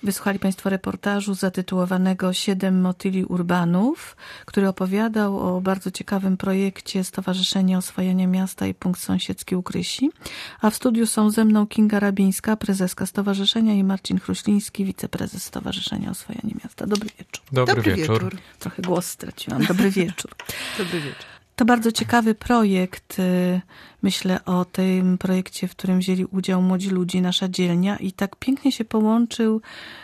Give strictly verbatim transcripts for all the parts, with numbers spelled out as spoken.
Wysłuchali Państwo reportażu zatytułowanego Siedem motyli urbanów, który opowiadał o bardzo ciekawym projekcie Stowarzyszenia Oswajania Miasta i Punkt Sąsiedzki u Krysi. A w studiu są ze mną Kinga Rabińska, prezeska stowarzyszenia, i Marcin Chruśliński, wiceprezes Stowarzyszenia Oswajania Miasta. Dobry wieczór. Dobry, Dobry wieczór. wieczór. Trochę głos straciłam. Dobry wieczór. Dobry wieczór. To bardzo ciekawy projekt. Myślę o tym projekcie, w którym wzięli udział młodzi ludzie, nasza dzielnia, i tak pięknie się połączył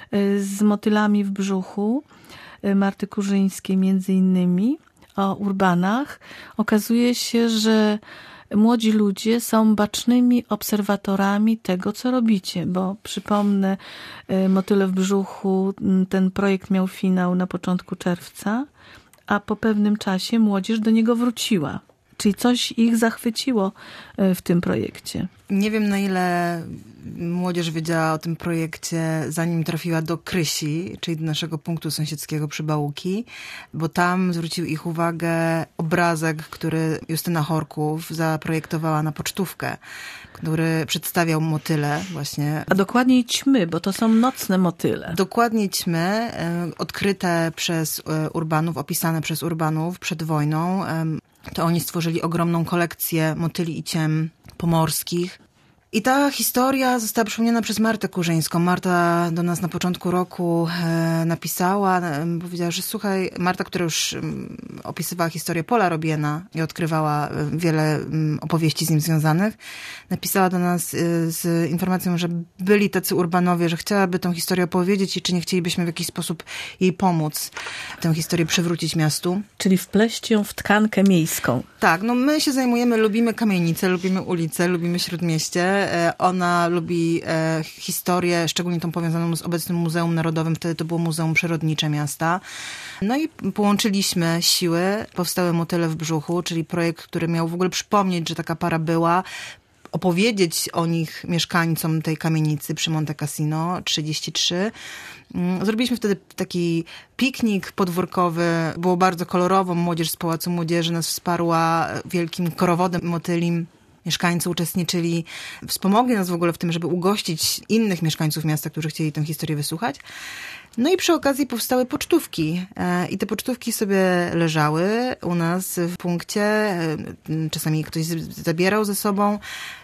z Motylami w brzuchu Marty Kurzyńskiej między innymi, o urbanach. Okazuje się, że młodzi ludzie są bacznymi obserwatorami tego, co robicie, bo przypomnę, Motyle w brzuchu, ten projekt miał finał na początku czerwca, a po pewnym czasie młodzież do niego wróciła. Czyli coś ich zachwyciło w tym projekcie. Nie wiem, na ile młodzież wiedziała o tym projekcie, zanim trafiła do Krysi, czyli do naszego punktu sąsiedzkiego przy Bałuki, bo tam zwrócił ich uwagę obrazek, który Justyna Horków zaprojektowała na pocztówkę, który przedstawiał motyle właśnie. A dokładniej ćmy, bo to są nocne motyle. Dokładnie ćmy, odkryte przez urbanów, opisane przez urbanów przed wojną. To oni stworzyli ogromną kolekcję motyli i ciem pomorskich. I ta historia została przypomniana przez Martę Kurzyńską. Marta do nas na początku roku e, napisała, e, powiedziała, że słuchaj, Marta, która już e, opisywała historię Pola Robiena i odkrywała e, wiele e, opowieści z nim związanych, napisała do nas e, z informacją, że byli tacy urbanowie, że chciałaby tą historię opowiedzieć i czy nie chcielibyśmy w jakiś sposób jej pomóc, tę historię przywrócić miastu. Czyli wpleść ją w tkankę miejską. Tak, no my się zajmujemy, lubimy kamienice, lubimy ulice, lubimy Śródmieście. Ona lubi e, historię, szczególnie tą powiązaną z obecnym Muzeum Narodowym. Wtedy to było Muzeum Przyrodnicze Miasta. No i połączyliśmy siły. Powstały Motyle w brzuchu, czyli projekt, który miał w ogóle przypomnieć, że taka para była, opowiedzieć o nich mieszkańcom tej kamienicy przy Monte Cassino trzydzieści trzy. Zrobiliśmy wtedy taki piknik podwórkowy. Było bardzo kolorowo. Młodzież z Pałacu Młodzieży nas wsparła wielkim korowodem motylim. Mieszkańcy uczestniczyli, wspomogli nas w ogóle w tym, żeby ugościć innych mieszkańców miasta, którzy chcieli tę historię wysłuchać. No i przy okazji powstały pocztówki. I te pocztówki sobie leżały u nas w punkcie. Czasami ktoś zabierał ze sobą.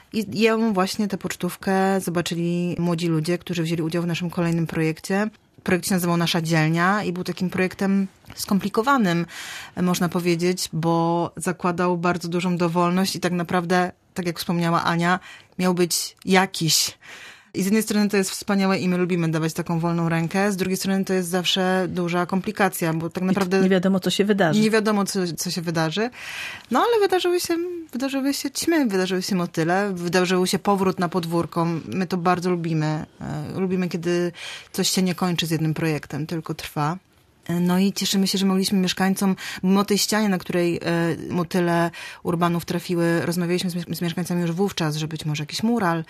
I ją właśnie, tę pocztówkę, zobaczyli młodzi ludzie, którzy wzięli udział w naszym kolejnym projekcie. Projekt się nazywał Nasza Dzielnia i był takim projektem skomplikowanym, można powiedzieć, bo zakładał bardzo dużą dowolność i tak naprawdę, tak jak wspomniała Ania, miał być jakiś. I z jednej strony to jest wspaniałe i my lubimy dawać taką wolną rękę, z drugiej strony to jest zawsze duża komplikacja, bo tak naprawdę... Nie wiadomo, co się wydarzy. Nie wiadomo, co, co się wydarzy. No ale wydarzyły się, wydarzyły się ćmy, wydarzyły się motyle, wydarzył się powrót na podwórko. My to bardzo lubimy. Lubimy, kiedy coś się nie kończy z jednym projektem, tylko trwa. No i cieszymy się, że mogliśmy mieszkańcom, mimo tej ścianie, na której e, motyle urbanów trafiły, rozmawialiśmy z, z mieszkańcami już wówczas, że być może jakiś mural,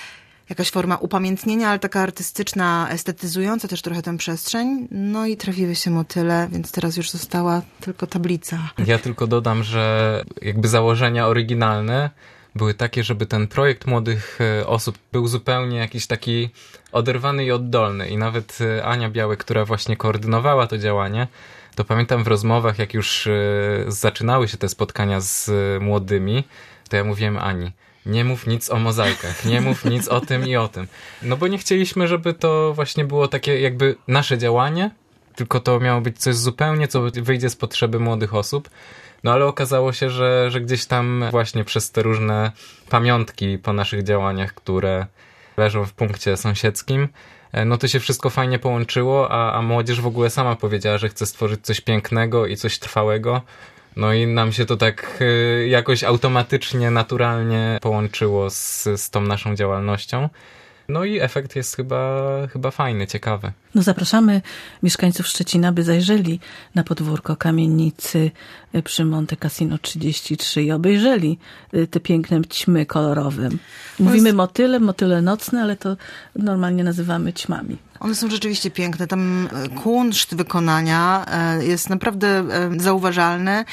jakaś forma upamiętnienia, ale taka artystyczna, estetyzująca też trochę tę przestrzeń. No i trafiły się motyle, więc teraz już została tylko tablica. Ja tylko dodam, że jakby założenia oryginalne były takie, żeby ten projekt młodych osób był zupełnie jakiś taki oderwany i oddolny. I nawet Ania Białek, która właśnie koordynowała to działanie, to pamiętam w rozmowach, jak już zaczynały się te spotkania z młodymi, to ja mówiłem Ani, nie mów nic o mozaikach, nie mów nic o tym i o tym. No bo nie chcieliśmy, żeby to właśnie było takie jakby nasze działanie, tylko to miało być coś zupełnie, co wyjdzie z potrzeby młodych osób. No ale okazało się, że, że gdzieś tam właśnie przez te różne pamiątki po naszych działaniach, które leżą w punkcie sąsiedzkim, no to się wszystko fajnie połączyło, a, a młodzież w ogóle sama powiedziała, że chce stworzyć coś pięknego i coś trwałego. No i nam się to tak y, jakoś automatycznie, naturalnie połączyło z, z tą naszą działalnością. No i efekt jest chyba, chyba fajny, ciekawy. No zapraszamy mieszkańców Szczecina, by zajrzeli na podwórko kamienicy przy Monte Cassino trzydzieści trzy i obejrzeli te piękne ćmy kolorowe. Mówimy motyle, motyle nocne, ale to normalnie nazywamy ćmami. One są rzeczywiście piękne. Tam kunszt wykonania jest naprawdę zauważalny.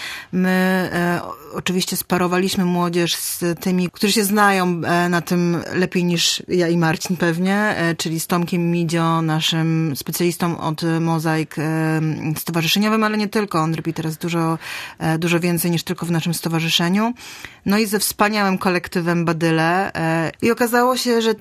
My oczywiście sparowaliśmy młodzież z tymi, którzy się znają na tym lepiej niż ja i Marcin pewnie, czyli z Tomkiem Midzio, naszym specjalistą od mozaik stowarzyszeniowym, ale nie tylko. On robi teraz dużo, dużo więcej niż tylko w naszym stowarzyszeniu. No i ze wspaniałym kolektywem Badyle. I okazało się, że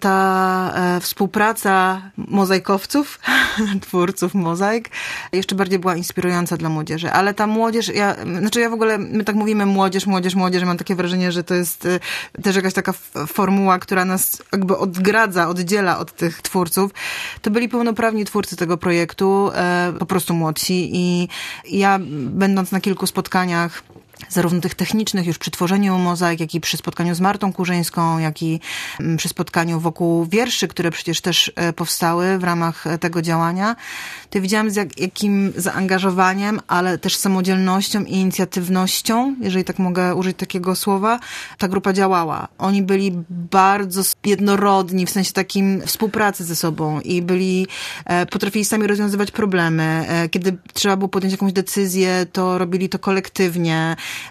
ta współpraca mozaikowców, twórców mozaik, jeszcze bardziej była inspirująca dla młodzieży. Ale ta młodzież, ja, znaczy ja w ogóle, my tak mówimy młodzież, młodzież, młodzież, mam takie wrażenie, że to jest też jakaś taka formuła, która nas jakby odgradza, oddziela od tych twórców. To byli pełnoprawni twórcy tego projektu, po prostu młodsi i ja, będąc na kilku spotkaniach, zarówno tych technicznych już przy tworzeniu mozaik, jak i przy spotkaniu z Martą Kurzyńską, jak i przy spotkaniu wokół wierszy, które przecież też powstały w ramach tego działania, to widziałam z jak, jakim zaangażowaniem, ale też samodzielnością i inicjatywnością, jeżeli tak mogę użyć takiego słowa, ta grupa działała. Oni byli bardzo jednorodni, w sensie takim współpracy ze sobą i byli, potrafili sami rozwiązywać problemy. Kiedy trzeba było podjąć jakąś decyzję, to robili to kolektywnie.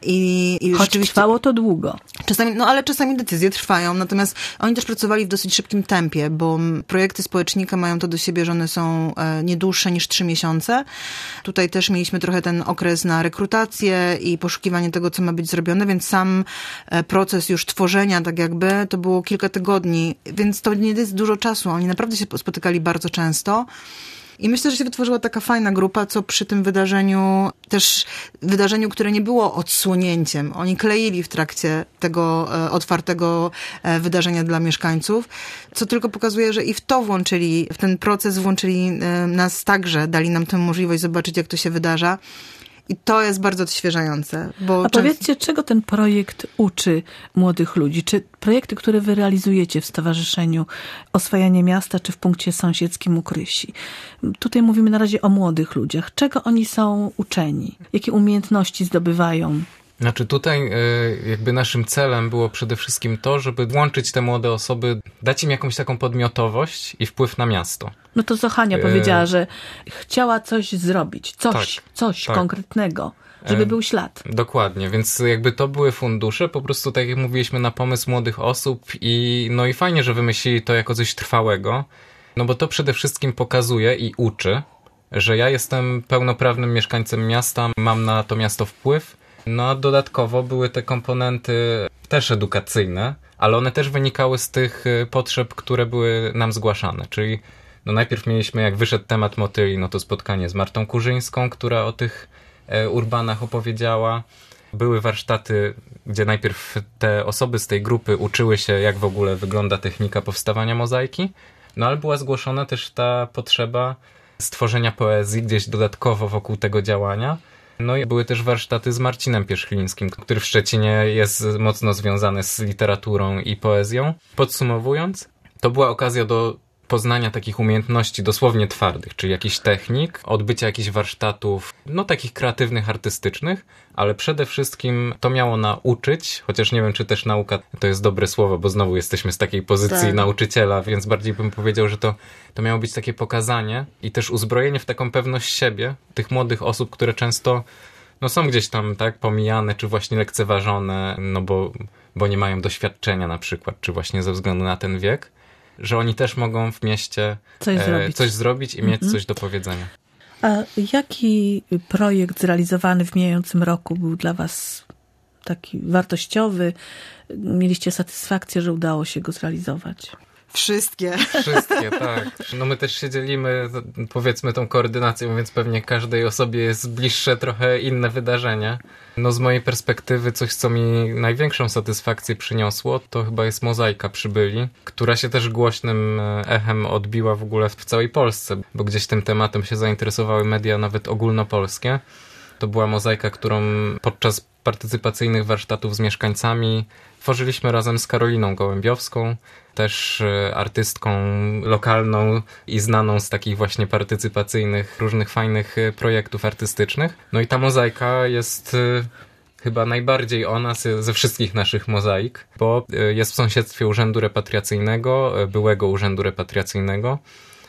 I, i Choć rzeczywiście trwało to długo. Czasami, no ale czasami decyzje trwają, natomiast oni też pracowali w dosyć szybkim tempie, bo projekty społecznika mają to do siebie, że one są nie dłuższe niż trzy miesiące. Tutaj też mieliśmy trochę ten okres na rekrutację i poszukiwanie tego, co ma być zrobione, więc sam proces już tworzenia, tak jakby, to było kilka tygodni, więc to nie jest dużo czasu. Oni naprawdę się spotykali bardzo często. I myślę, że się wytworzyła taka fajna grupa, co przy tym wydarzeniu, też wydarzeniu, które nie było odsłonięciem. Oni kleili w trakcie tego e, otwartego e, wydarzenia dla mieszkańców, co tylko pokazuje, że i w to włączyli, w ten proces włączyli e, nas także, dali nam tę możliwość zobaczyć, jak to się wydarza. I to jest bardzo odświeżające. Bo A często... powiedzcie, czego ten projekt uczy młodych ludzi? Czy projekty, które wy realizujecie w Stowarzyszeniu Oswajanie Miasta, czy w punkcie sąsiedzkim u Krysi? Tutaj mówimy na razie o młodych ludziach. Czego oni są uczeni? Jakie umiejętności zdobywają? Znaczy tutaj jakby naszym celem było przede wszystkim to, żeby włączyć te młode osoby, dać im jakąś taką podmiotowość i wpływ na miasto. No to co Hania powiedziała, że chciała coś zrobić, coś, tak, coś tak. konkretnego, żeby był ślad. Dokładnie, więc jakby to były fundusze, po prostu tak jak mówiliśmy, na pomysł młodych osób i no i fajnie, że wymyślili to jako coś trwałego, no bo to przede wszystkim pokazuje i uczy, że ja jestem pełnoprawnym mieszkańcem miasta, mam na to miasto wpływ. No a dodatkowo były te komponenty też edukacyjne, ale one też wynikały z tych potrzeb, które były nam zgłaszane. Czyli no najpierw mieliśmy, jak wyszedł temat motyli, no to spotkanie z Martą Kurzyńską, która o tych urbanach opowiedziała. Były warsztaty, gdzie najpierw te osoby z tej grupy uczyły się, jak w ogóle wygląda technika powstawania mozaiki, no ale była zgłoszona też ta potrzeba stworzenia poezji gdzieś dodatkowo wokół tego działania. No i były też warsztaty z Marcinem Pierzchlińskim, który w Szczecinie jest mocno związany z literaturą i poezją. Podsumowując, to była okazja do poznania takich umiejętności dosłownie twardych, czyli jakichś technik, odbycia jakichś warsztatów, no takich kreatywnych, artystycznych, ale przede wszystkim to miało nauczyć, chociaż nie wiem, czy też nauka to jest dobre słowo, bo znowu jesteśmy z takiej pozycji tak. nauczyciela, więc bardziej bym powiedział, że to, to miało być takie pokazanie i też uzbrojenie w taką pewność siebie tych młodych osób, które często no, są gdzieś tam tak pomijane, czy właśnie lekceważone, no bo, bo nie mają doświadczenia na przykład, czy właśnie ze względu na ten wiek, że oni też mogą w mieście coś, e, zrobić. coś zrobić i mieć mm-hmm. coś do powiedzenia. A jaki projekt zrealizowany w mijającym roku był dla was taki wartościowy? Mieliście satysfakcję, że udało się go zrealizować? Wszystkie. Wszystkie, tak. No my też się dzielimy, powiedzmy, tą koordynacją, więc pewnie każdej osobie jest bliższe trochę inne wydarzenie. No z mojej perspektywy coś, co mi największą satysfakcję przyniosło, to chyba jest Mozaika Przybyli, która się też głośnym echem odbiła w ogóle w całej Polsce, bo gdzieś tym tematem się zainteresowały media nawet ogólnopolskie. To była mozaika, którą podczas partycypacyjnych warsztatów z mieszkańcami tworzyliśmy razem z Karoliną Gołębiowską, też artystką lokalną i znaną z takich właśnie partycypacyjnych, różnych fajnych projektów artystycznych. No i ta mozaika jest chyba najbardziej o nas ze wszystkich naszych mozaik, bo jest w sąsiedztwie Urzędu Repatriacyjnego, byłego Urzędu Repatriacyjnego.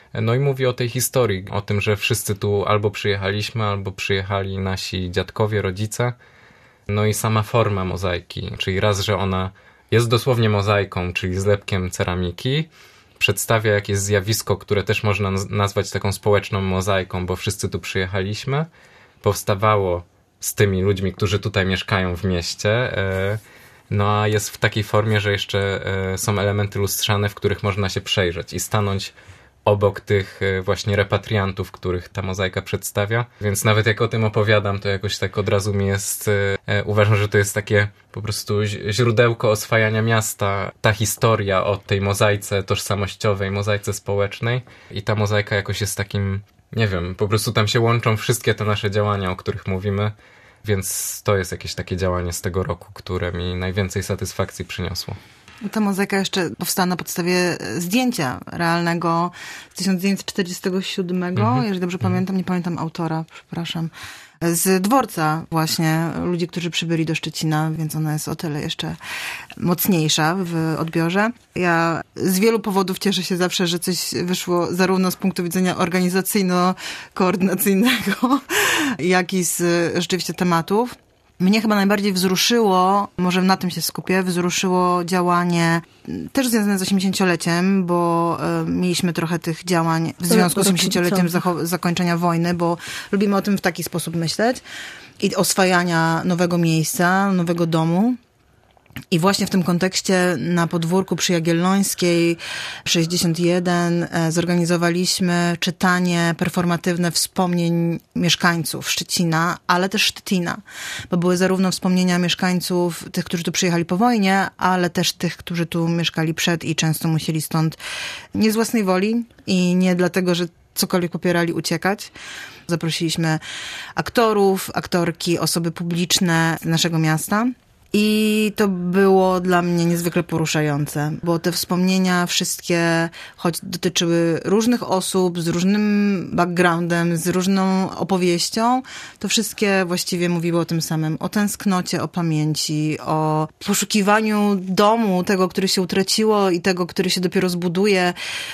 No i mówi o tej historii, o tym, że wszyscy tu albo przyjechaliśmy, albo przyjechali nasi dziadkowie, rodzice. No i sama forma mozaiki, czyli raz, że ona jest dosłownie mozaiką, czyli zlepkiem ceramiki, przedstawia jakieś zjawisko, które też można nazwać taką społeczną mozaiką, bo wszyscy tu przyjechaliśmy. Powstawało z tymi ludźmi, którzy tutaj mieszkają w mieście. No a jest w takiej formie, że jeszcze są elementy lustrzane, w których można się przejrzeć i stanąć obok tych właśnie repatriantów, których ta mozaika przedstawia. Więc nawet jak o tym opowiadam, to jakoś tak od razu mi jest... E, uważam, że to jest takie po prostu źródełko oswajania miasta. Ta historia o tej mozaice tożsamościowej, mozaice społecznej. I ta mozaika jakoś jest takim... Nie wiem, po prostu tam się łączą wszystkie te nasze działania, o których mówimy. Więc to jest jakieś takie działanie z tego roku, które mi najwięcej satysfakcji przyniosło. Ta mozaika jeszcze powstała na podstawie zdjęcia realnego z tysiąc dziewięćset czterdziestego siódmego, mm-hmm. jeżeli dobrze pamiętam, nie pamiętam autora, przepraszam, z dworca właśnie, ludzi, którzy przybyli do Szczecina, więc ona jest o tyle jeszcze mocniejsza w odbiorze. Ja z wielu powodów cieszę się zawsze, że coś wyszło zarówno z punktu widzenia organizacyjno-koordynacyjnego, jak i z rzeczywiście tematów. Mnie chyba najbardziej wzruszyło, może na tym się skupię, wzruszyło działanie też związane z osiemdziesięcioleciem, bo y, mieliśmy trochę tych działań w związku z osiemdziesięcioleciem zacho- zakończenia wojny, bo lubimy o tym w taki sposób myśleć i oswajania nowego miejsca, nowego domu. I właśnie w tym kontekście na podwórku przy Jagiellońskiej sześćdziesiąt jeden zorganizowaliśmy czytanie performatywne wspomnień mieszkańców Szczecina, ale też Sztetina, bo były zarówno wspomnienia mieszkańców, tych, którzy tu przyjechali po wojnie, ale też tych, którzy tu mieszkali przed i często musieli stąd nie z własnej woli i nie dlatego, że cokolwiek popierali, uciekać. Zaprosiliśmy aktorów, aktorki, osoby publiczne z naszego miasta. I to było dla mnie niezwykle poruszające, bo te wspomnienia wszystkie, choć dotyczyły różnych osób, z różnym backgroundem, z różną opowieścią, to wszystkie właściwie mówiły o tym samym. O tęsknocie, o pamięci, o poszukiwaniu domu, tego, który się utraciło i tego, który się dopiero zbuduje.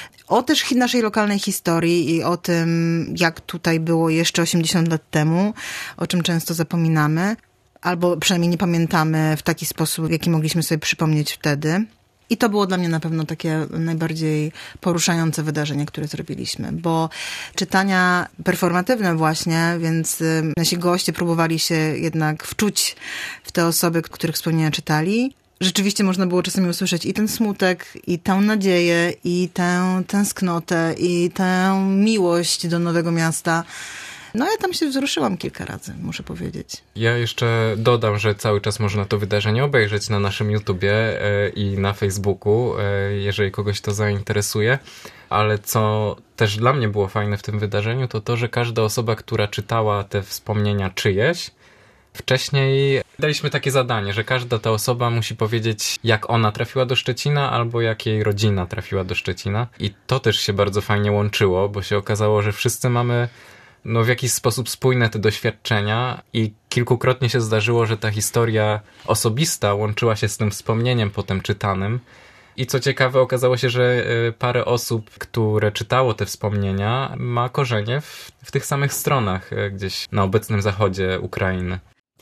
O też naszej lokalnej historii i o tym, jak tutaj było jeszcze osiemdziesiąt lat temu, o czym często zapominamy. Albo przynajmniej nie pamiętamy w taki sposób, w jaki mogliśmy sobie przypomnieć wtedy. I to było dla mnie na pewno takie najbardziej poruszające wydarzenie, które zrobiliśmy, bo czytania performatywne właśnie, więc nasi goście próbowali się jednak wczuć w te osoby, których wspomnienia czytali. Rzeczywiście można było czasami usłyszeć i ten smutek, i tę nadzieję, i tę tęsknotę, i tę miłość do nowego miasta. No ja tam się wzruszyłam kilka razy, muszę powiedzieć. Ja jeszcze dodam, że cały czas można to wydarzenie obejrzeć na naszym YouTubie i na Facebooku, jeżeli kogoś to zainteresuje. Ale co też dla mnie było fajne w tym wydarzeniu, to to, że każda osoba, która czytała te wspomnienia czyjeś, wcześniej daliśmy takie zadanie, że każda ta osoba musi powiedzieć, jak ona trafiła do Szczecina, albo jak jej rodzina trafiła do Szczecina. I to też się bardzo fajnie łączyło, bo się okazało, że wszyscy mamy no w jakiś sposób spójne te doświadczenia i kilkukrotnie się zdarzyło, że ta historia osobista łączyła się z tym wspomnieniem potem czytanym. I co ciekawe, okazało się, że parę osób, które czytało te wspomnienia, ma korzenie w, w tych samych stronach gdzieś na obecnym zachodzie Ukrainy.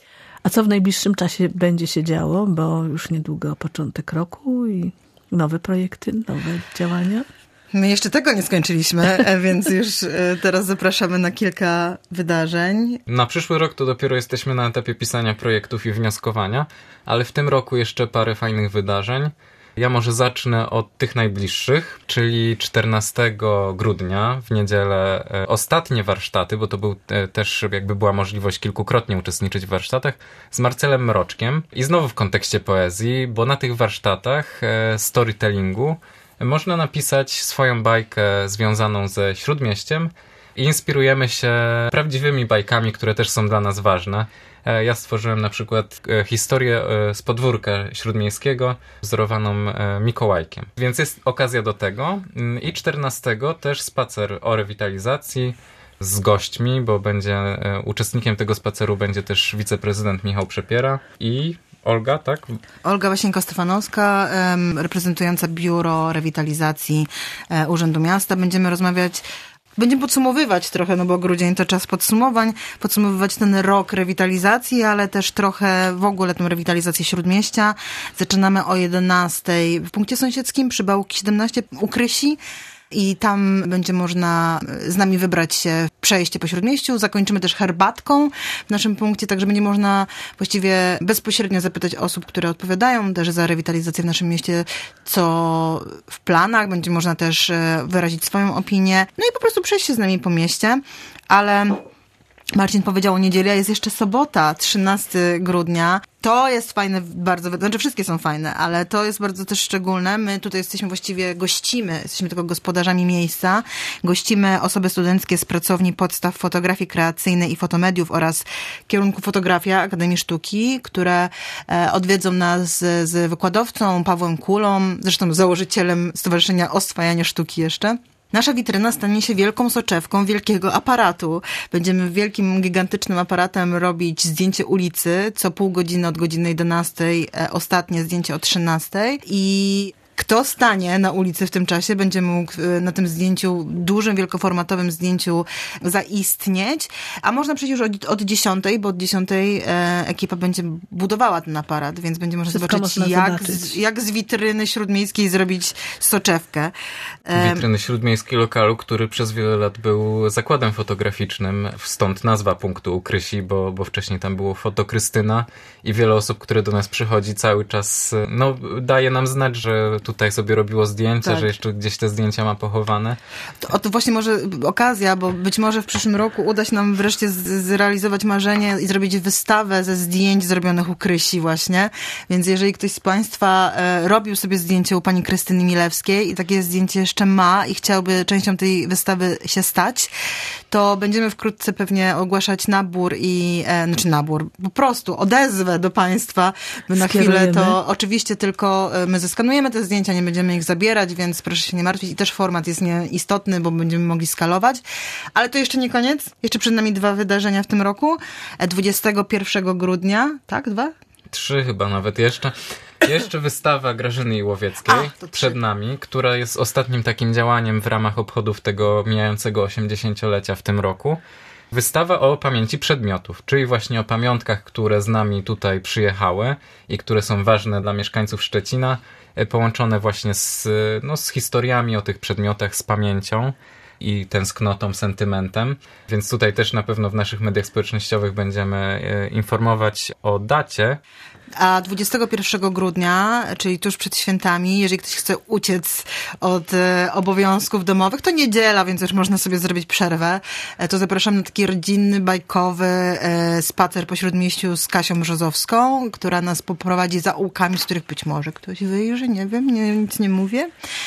A co w najbliższym czasie będzie się działo? Bo już niedługo początek roku i nowe projekty, nowe działania. My jeszcze tego nie skończyliśmy, więc już teraz zapraszamy na kilka wydarzeń. Na przyszły rok to dopiero jesteśmy na etapie pisania projektów i wnioskowania, ale w tym roku jeszcze parę fajnych wydarzeń. Ja może zacznę od tych najbliższych, czyli czternastego grudnia w niedzielę ostatnie warsztaty, bo to był też jakby była możliwość kilkukrotnie uczestniczyć w warsztatach z Marcelem Mroczkiem i znowu w kontekście poezji, bo na tych warsztatach storytellingu można napisać swoją bajkę związaną ze Śródmieściem i inspirujemy się prawdziwymi bajkami, które też są dla nas ważne. Ja stworzyłem na przykład historię z podwórka śródmiejskiego wzorowaną Mikołajkiem. Więc jest okazja do tego. I czternastego też spacer o rewitalizacji z gośćmi, bo będzie uczestnikiem tego spaceru będzie też wiceprezydent Michał Przepiera i Olga, tak? Olga Wasieńko-Stefanowska, reprezentująca Biuro Rewitalizacji Urzędu Miasta. Będziemy rozmawiać, będziemy podsumowywać trochę, no bo grudzień to czas podsumowań, podsumowywać ten rok rewitalizacji, ale też trochę w ogóle tę rewitalizację Śródmieścia. Zaczynamy o jedenastej w punkcie sąsiedzkim przy Bałki siedemnaście u Krysi. I tam będzie można z nami wybrać się w przejście po Śródmieściu. Zakończymy też herbatką w naszym punkcie, także będzie można właściwie bezpośrednio zapytać osób, które odpowiadają też za rewitalizację w naszym mieście, co w planach. Będzie można też wyrazić swoją opinię. No i po prostu przejść się z nami po mieście, ale Marcin powiedział o niedzieli, a jest jeszcze sobota, trzynastego grudnia. To jest fajne bardzo, znaczy wszystkie są fajne, ale to jest bardzo też szczególne. My tutaj jesteśmy właściwie, gościmy, jesteśmy tylko gospodarzami miejsca. Gościmy osoby studenckie z pracowni podstaw fotografii kreacyjnej i fotomediów oraz kierunku fotografia Akademii Sztuki, które odwiedzą nas z, z wykładowcą Pawłem Kulą, zresztą założycielem Stowarzyszenia Oswajania Sztuki jeszcze. Nasza witryna stanie się wielką soczewką wielkiego aparatu. Będziemy wielkim, gigantycznym aparatem robić zdjęcie ulicy co pół godziny od godziny jedenastej, ostatnie zdjęcie o trzynastej i kto stanie na ulicy w tym czasie, będzie mógł na tym zdjęciu, dużym, wielkoformatowym zdjęciu zaistnieć. A można przecież od, od dziesiątej, bo od dziesiątej e, ekipa będzie budowała ten aparat, więc będzie można Wszystko zobaczyć, można jak, zobaczyć. Z, jak z witryny śródmiejskiej zrobić soczewkę. E, Witryny śródmiejskiej lokalu, który przez wiele lat był zakładem fotograficznym, stąd nazwa punktu u Krysi, bo, bo wcześniej tam było Foto Krystyna i wiele osób, które do nas przychodzi cały czas, no daje nam znać, że tutaj sobie robiło zdjęcia, tak. że jeszcze gdzieś te zdjęcia ma pochowane. To, to właśnie może okazja, bo być może w przyszłym roku uda się nam wreszcie z, zrealizować marzenie i zrobić wystawę ze zdjęć zrobionych u Krysi właśnie. Więc jeżeli ktoś z Państwa e, robił sobie zdjęcie u pani Krystyny Milewskiej i takie zdjęcie jeszcze ma i chciałby częścią tej wystawy się stać, to będziemy wkrótce pewnie ogłaszać nabór i, e, znaczy nabór, po prostu odezwę do Państwa. My na chwilę to oczywiście tylko e, my zeskanujemy te zdjęcia, nie będziemy ich zabierać, więc proszę się nie martwić. I też format jest nieistotny, bo będziemy mogli skalować. Ale to jeszcze nie koniec. Jeszcze przed nami dwa wydarzenia w tym roku. dwudziestego pierwszego grudnia, tak? Dwa? Trzy chyba nawet jeszcze. Jeszcze wystawa Grażyny Iłowieckiej A, przed nami, która jest ostatnim takim działaniem w ramach obchodów tego mijającego osiemdziesięciolecia w tym roku. Wystawa o pamięci przedmiotów, czyli właśnie o pamiątkach, które z nami tutaj przyjechały i które są ważne dla mieszkańców Szczecina, połączone właśnie z, no, z historiami o tych przedmiotach, z pamięcią i tęsknotą, sentymentem. Więc tutaj też na pewno w naszych mediach społecznościowych będziemy informować o dacie. A dwudziestego pierwszego grudnia, czyli tuż przed świętami, jeżeli ktoś chce uciec od e, obowiązków domowych, to niedziela, więc już można sobie zrobić przerwę. E, to zapraszam na taki rodzinny, bajkowy e, spacer po Śródmieściu z Kasią Brzozowską, która nas poprowadzi zaułkami, z których być może ktoś wyjrzy, nie wiem, nie, nic nie mówię.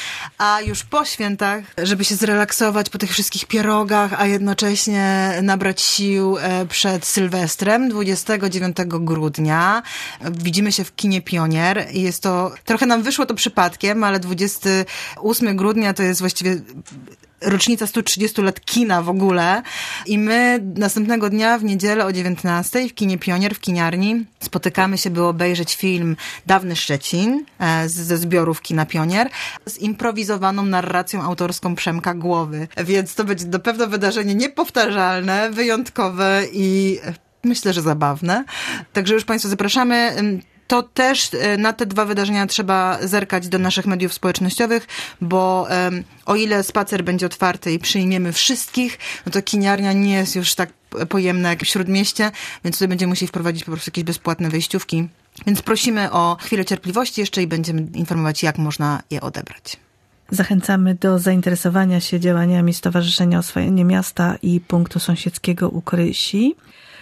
A już po świętach, żeby się zrelaksować po tych wszystkich pierogach, a jednocześnie nabrać sił e, przed Sylwestrem, dwudziestego dziewiątego grudnia, widzimy się w kinie Pionier i jest to, trochę nam wyszło to przypadkiem, ale dwudziestego ósmego grudnia to jest właściwie rocznica stu trzydziestu lat kina w ogóle i my następnego dnia w niedzielę o dziewiętnastej w kinie Pionier, w kiniarni spotykamy się, by obejrzeć film Dawny Szczecin e, ze zbiorów kina Pionier z improwizowaną narracją autorską Przemka Głowy. Więc to będzie na pewno wydarzenie niepowtarzalne, wyjątkowe i myślę, że zabawne. Także już Państwa zapraszamy. To też na te dwa wydarzenia trzeba zerkać do naszych mediów społecznościowych, bo um, o ile spacer będzie otwarty i przyjmiemy wszystkich, no to kiniarnia nie jest już tak pojemna jak w Śródmieście, więc tutaj będziemy musieli wprowadzić po prostu jakieś bezpłatne wejściówki. Więc prosimy o chwilę cierpliwości jeszcze i będziemy informować, jak można je odebrać. Zachęcamy do zainteresowania się działaniami Stowarzyszenia Oswajanie Miasta i Punktu Sąsiedzkiego u Krysi.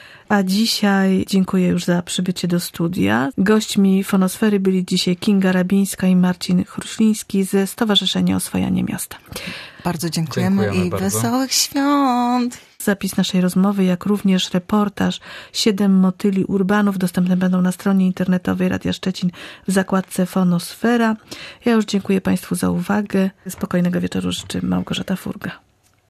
A dzisiaj dziękuję już za przybycie do studia. Gośćmi Fonosfery byli dzisiaj Kinga Rabińska i Marcin Chruśliński ze Stowarzyszenia Oswajanie Miasta. Bardzo dziękujemy, dziękujemy i bardzo. Wesołych świąt! Zapis naszej rozmowy, jak również reportaż Siedem motyli urbanów dostępne będą na stronie internetowej Radia Szczecin w zakładce Fonosfera. Ja już dziękuję Państwu za uwagę. Spokojnego wieczoru życzy Małgorzata Furga.